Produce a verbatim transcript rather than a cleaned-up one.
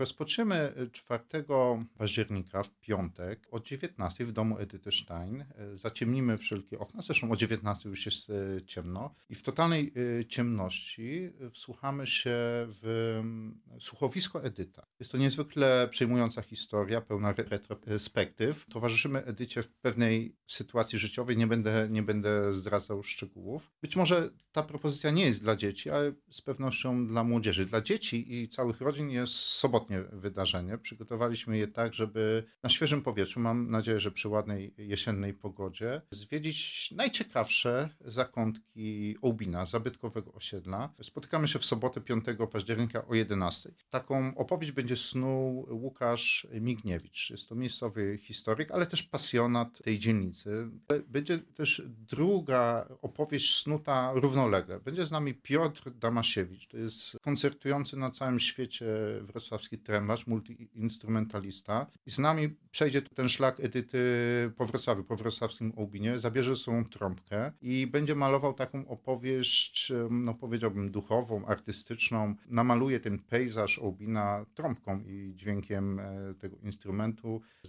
Rozpoczniemy czwartego października w piątek o dziewiętnastej w domu Edyty Stein. Zaciemnimy wszelkie okna, zresztą o dziewiętnastej już jest e, ciemno i w totalnej e, ciemności wsłuchamy się w mm, słuchowisko Edyta. Jest to niezwykle przejmująca historia, pełna re- retrospektyw. Towarzyszymy Edycie w pewnej sytuacji życiowej, nie będę, nie będę zdradzał szczegółów. Być może ta propozycja nie jest dla dzieci, ale z pewnością dla młodzieży. Dla dzieci i całych rodzin jest sobotnie wydarzenie. Przygotowaliśmy je tak, żeby na świeżym powietrzu, mam nadzieję, że przy ładnej jesiennej pogodzie, zwiedzić najciekawsze zakątki Ołbina, zabytkowego osiedla. Spotykamy się w sobotę piątego października o jedenastej. Taką opowieść będzie snuł Łukasz Migniewicz. Jest to miejscowy historyk, ale też pasjonat tej dzielnicy. Będzie też druga opowieść snuta równolegle. Będzie z nami Piotr Damasiewicz. To jest koncertujący na całym świecie wrocławski trębacz, multiinstrumentalista. I z nami przejdzie ten szlak Edyty po Wrocławiu, po wrocławskim Ołbinie, zabierze swoją trąbkę i będzie malował taką opowieść, no powiedziałbym, duchową, artystyczną. Namaluje ten pejzaż Ołbina trąbką i dźwiękiem e, tego instrumentu.